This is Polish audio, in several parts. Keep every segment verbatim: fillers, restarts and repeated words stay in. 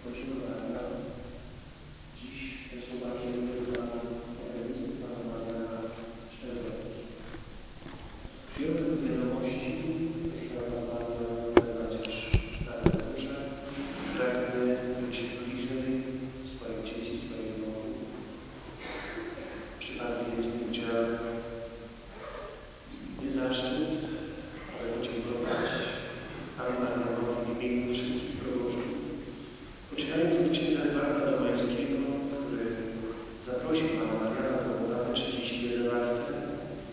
podziękowania. Dziś te słowa kieruję dla organisty pana Mariana Szczerbatki. Przyjąłem wiadomości, myślałem bardzo chociaż na górze, pragnę być bliżej swoich dzieci, swoich wnuków. Przypadł więc mi udział nie zaszczyt, ale podziękować panu Marianowi w imieniu wszystkich proboszczów. Poczynając od księdza Edwarda Domańskiego, który zaprosił pana Mariana do Mołdawy trzydzieści jeden lat temu,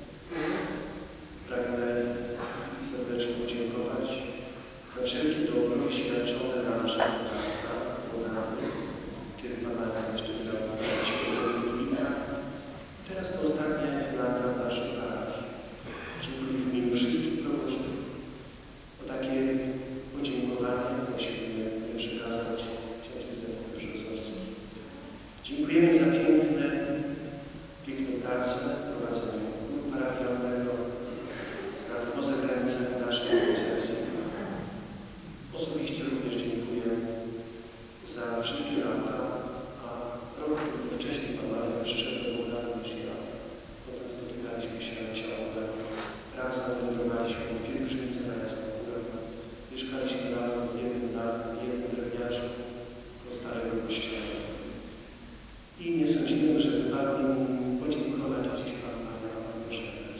pragnę serdecznie podziękować za wszelkie dobro wyświadczone na rzecz miasta Mołdawy, kiedy pan Marian jeszcze miał świętego Ludwika. Teraz to ostatnie lata w naszej parafii. Dziękuję w imieniu wszystkich proboszczów. O takie podziękowanie prosił mnie przekazać ksiądz Józef Brzozowski. Dziękujemy za piękne, piękną pracę prowadzenia chóru parafialnego, za konsekwencje naszej diecezji. Osobiście również dziękuję za wszystkie lata, a rok tylko wcześniej pan Marian przyszedł do Mołdawii niż ja. Potem spotykaliśmy się ciągle. Razem wędrowaliśmy w pielgrzymce na Jasnogórę. Mieszkaliśmy razem w jednym dachu, w jednym drewniaczu koło starego kościoła. I nie sądziłem, że wypadnie mi podziękować dziś panu Marianowi, pożegnać.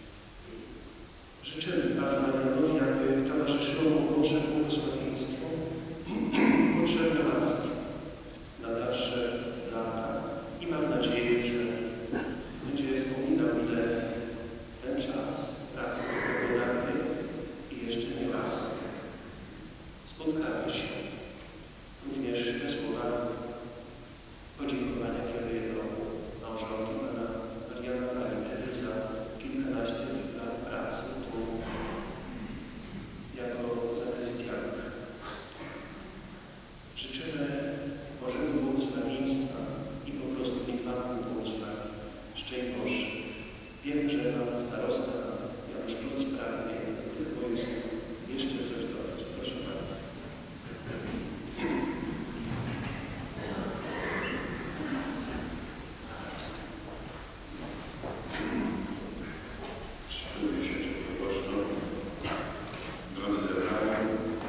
Życzę panu Marianowi, aby towarzyszyło mu Boże błogosławieństwo, potrzebne łaski na dalsze lata i mam nadzieję, że będzie wspominał, ile ten czas pracy w Mołdawii i jeszcze nie raz spotkamy się. Również te słowa podziękowania kieruję do małżonki pana Mariana Marinery za kilkanaście lat pracy tu jako zakrystianka. Życzymy Bożego błogosławieństwa i po prostu niech Pan Bóg błogosławi. Szczęść Boże. Wiem, że Pan starosta Janusz Kluc pragnie do tych moich słów jeszcze coś dodać. Proszę bardzo. Dziękuję księciu proboszczu, drodzy zebrani,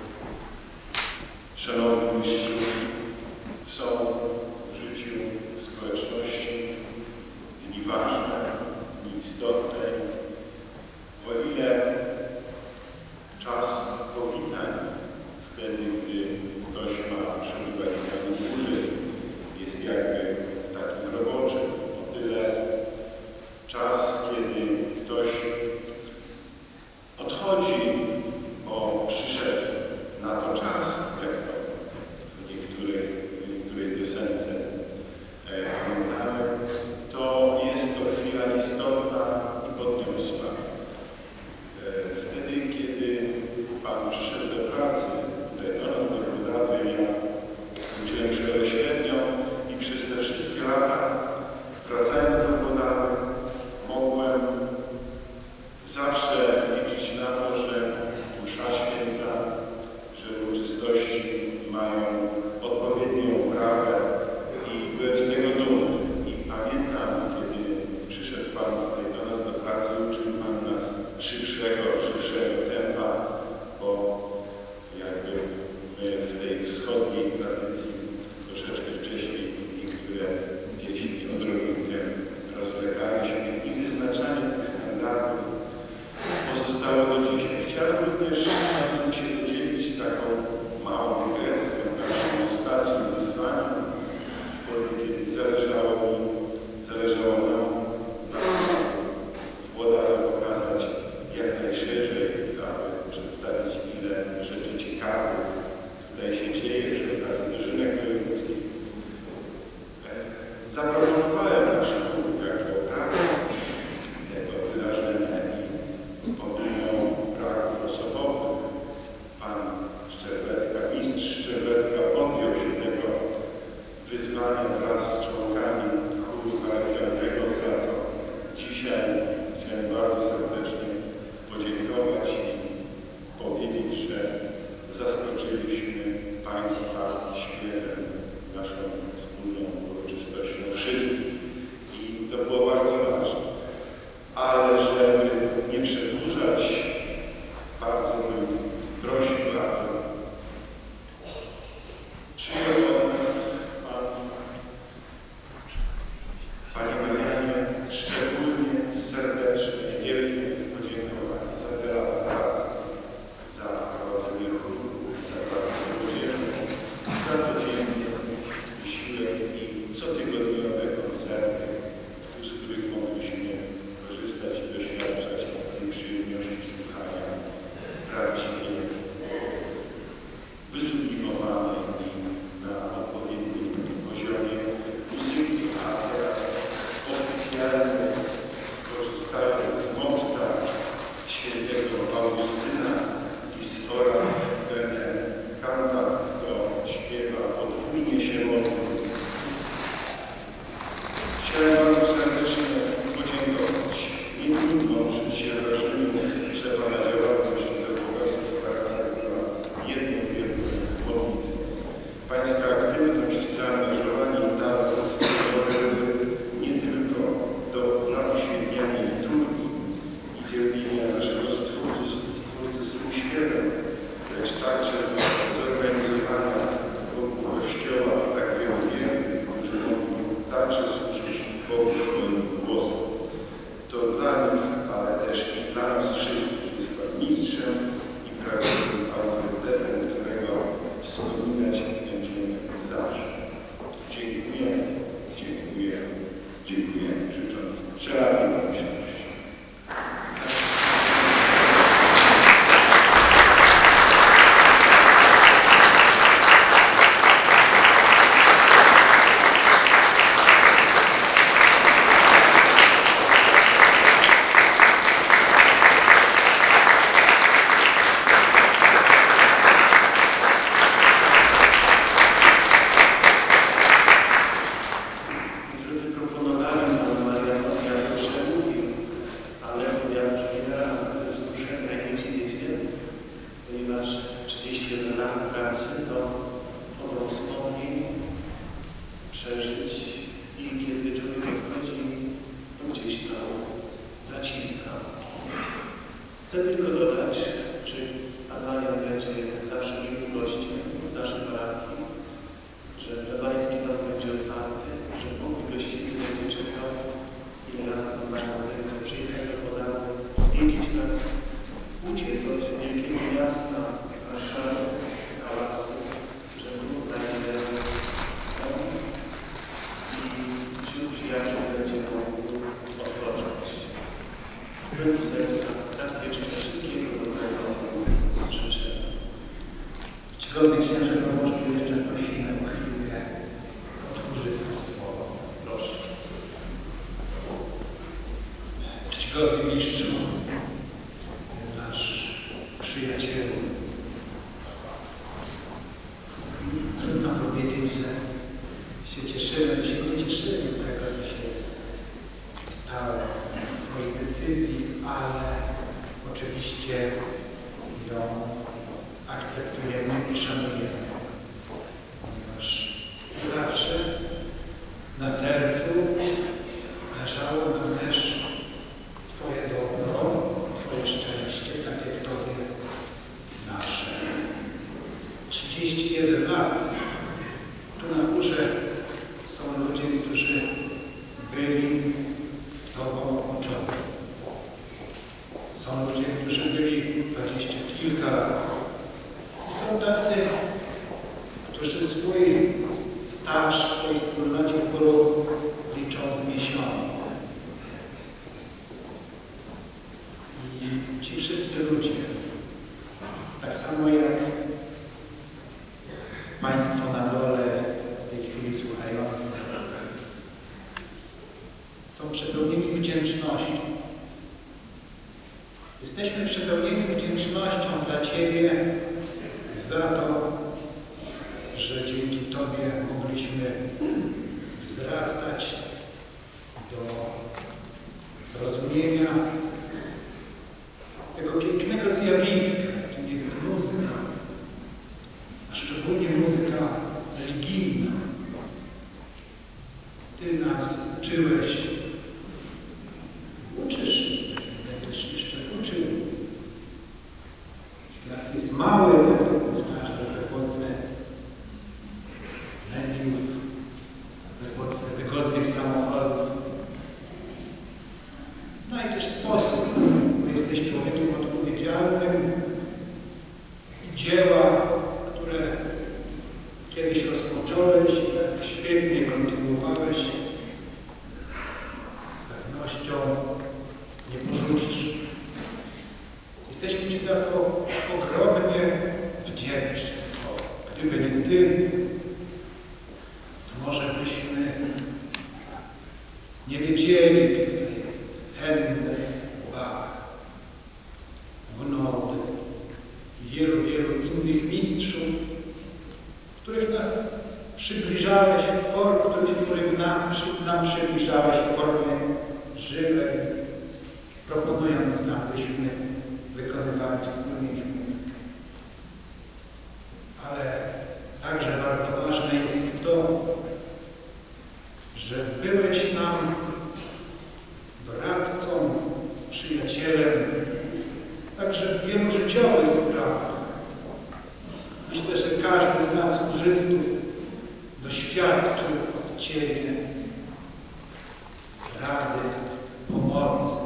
szanowni mistrzu. Są w życiu społeczności dni ważne, dni istotne. O ile czas powitań, wtedy gdy ktoś ma przebywać z nami dłużej, jest jakby takim roboczym, o tyle czas, kiedy ktoś odchodzi, bo przyszedł na to czas, jak to w niektórych, w niektórej piosence e, pamiętamy, to jest to chwila istotna i podniosła. E, wtedy, kiedy Pan przyszedł do pracy, tutaj do nas, do Mołdawy, ja uczyłem szkołę średnią i przez te wszystkie lata, wracając do Mołdawy, mogłem zawsze liczyć na to, że msza święta, że uroczystości mają odpowiednią oprawę i byłem z tego dumny. I pamiętam, kiedy przyszedł Pan tutaj do nas do pracy, uczył Pan nas szybszego, żywszego tempa, bo jakby my w tej wschodniej tradycji troszeczkę wcześniej niektóre pieśni odrobinkę rozlegaliśmy i wyznaczanie tych standardów pozostało do dzisiaj. Chciałem również z Państwem się podzielić taką małą dygresją w naszym ostatnim wyzwaniu, wtedy kiedy zależało mi, zależało nam na tym, aby w Mołdawii pokazać jak najszerzej, aby przedstawić ile rzeczy ciekawych tutaj się dzieje przy okazji dożynek wojewódzkich. Zaproponowałem nasz chór jako oprawę tego wydarzenia i pomimo braków osobowych pan Szczerbetka, mistrz Szczerbetka podjął się tego wyzwania wraz z członkami chóru parafialnego, za co dzisiaj chciałem bardzo serdecznie podziękować i powiedzieć, że zaskoczyliśmy Państwa śpiewem Przyjął od nas Pan, Panie Marianie, szczególnie serdeczne i wielkie podziękowanie za te lata pracy, za prowadzenie chóru, za pracę z młodzieżą, za codzienny wysiłek i cotygodniowe koncerty, z których mogliśmy korzystać i doświadczać tej przyjemności słuchania prawdziwie wysublimowanej i na odpowiednim poziomie muzyki, a teraz oficjalnie korzystając z motta świętego Augustyna i z ora bene cantat, kto śpiewa podwójnie się modli. Chciałem bardzo serdecznie podziękować. Nie trudno oprzeć się wrażeniu, że Pana działalność we wrocławskich parafiach była jedną wielką modlitwą. Pańska aktywność, zaangażowanie i talent prowadziły nie tylko do napoświetniania liturgii i wielbienia naszego Stwórcy, Stwórcy swym śpiewem, lecz także do zorganizowania wokół Kościoła tak wielu wiernych, którzy mogli także służyć Bogu swoim głosem. To dla nich, ale też i dla nas wszystkich jest Pan mistrzem i prawdziwym autorytetem, którego wspominać będziemy zawsze. Dziękuję, dziękuję, dziękuję, życząc wszelakiej pomyślności. Chcę tylko dodać, że Pan Marian będzie zawsze miłym gościem w naszej parafii, że plebański dom będzie otwarty, że pokój gościnny będzie czekał, ile razy Pan Marian zechce przyjechać do Podamy, odwiedzić nas, uciec od wielkiego miasta Warszawy, hałasu, że tu znajdzie dom i wśród przyjaciół będzie mógł odpocząć. Z głębi serca raz jeszcze wszystkiego dobrego życzę. Czcigodny księże proboszczu, jeszcze prosimy o chwilkę odchórzystów słowo. Proszę. Czcigodny mistrzu, nasz przyjacielu, trudno powiedzieć, że się cieszymy, my się nie cieszymy z tego, co się stało, z Twoich decyzji, ale oczywiście ją akceptujemy i szanujemy, ponieważ zawsze na sercu leżało nam też Twoje dobro, Twoje szczęście, tak jak Tobie nasze. trzydzieści jeden lat. Tu na górze są ludzie, którzy byli z Tobą uczeni. Są ludzie, którzy byli dwadzieścia kilka lat. I są tacy, którzy swój staż w tej wspólnocie chóru liczą w miesiące. I ci wszyscy ludzie, tak samo jak Państwo na dole w tej chwili słuchający, są przepełnieni wdzięcznością. Jesteśmy przepełnieni wdzięcznością dla Ciebie za to, że dzięki Tobie mogliśmy wzrastać do zrozumienia tego pięknego zjawiska, jakim jest muzyka, a szczególnie muzyka religijna. Ty nas uczyłeś, uczysz i będziesz jeszcze uczył. Świat jest mały, jak to powtarza w epoce swoich samochodów. Znajdziesz sposób, bo jesteś człowiekiem odpowiedzialnym i dzieła, które kiedyś rozpocząłeś i tak świetnie kontynuowałeś, z pewnością nie porzucisz. Jesteśmy Ci za to ogromnie wdzięczni. O, gdyby nie Ty, to może byśmy nie wiedzieli, kto to jest Händel, Bach, Gounod i wielu, wielu innych mistrzów, których nas przybliżałeś w formie, których nas, nam przybliżałeś w formie żywej, proponując nam, byśmy wykonywali wspólnie ich muzykę. Ale także bardzo ważne jest to, że byłeś nam doradcą, przyjacielem, także w wielu życiowych sprawach. Myślę, że każdy z nas chórzystów doświadczył od Ciebie rady, pomocy.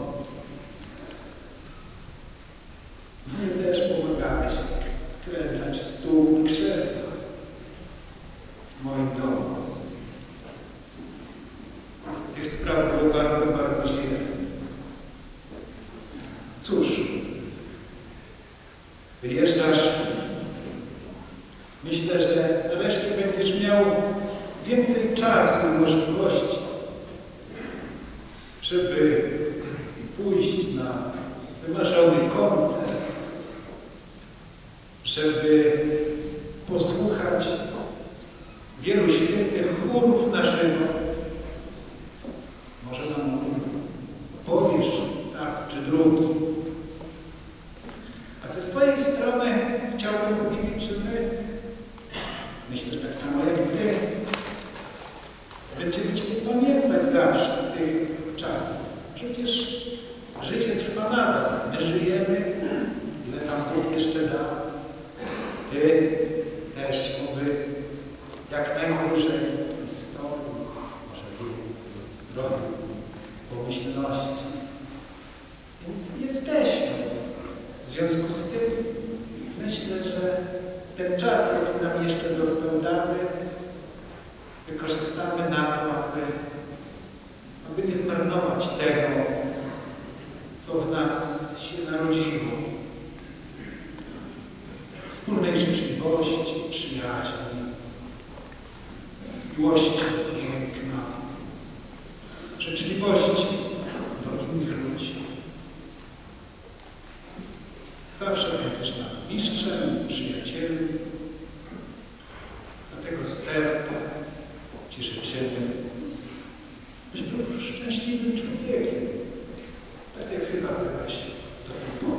Mnie też pomagałeś skręcać stół i krzesła w moim domu. Tych spraw było bardzo, bardzo wiele. Cóż, wyjeżdżasz. Myślę, że nareszcie będziesz miał więcej czasu i możliwości, żeby pójść na wymarzony koncert, żeby posłuchać wielu świetnych chórów na żywo. Może nam o tym powiesz raz czy drugi. A ze swojej strony chciałbym powiedzieć, że my, myślę, że tak samo jak Ty, będziemy Ciebie pamiętać zawsze z tych czasów. Przecież życie trwa nadal. My żyjemy, ile tam Bóg jeszcze da. Ty też oby jak najdłużej historii, może więcej zdrowia, pomyślności. Więc jesteśmy. W związku z tym myślę, że ten czas, jaki nam jeszcze został dany, wykorzystamy na to, aby, aby nie zmarnować tego, co w nas się narodziło. Wspólnej życzliwości, przyjaźni, miłości do piękna, życzliwości do innych ludzi. Zawsze będziesz nam mistrzem, przyjacielem. Dlatego z serca Ci życzymy, byś był szczęśliwym człowiekiem, tak jak chyba byłeś do tej pory.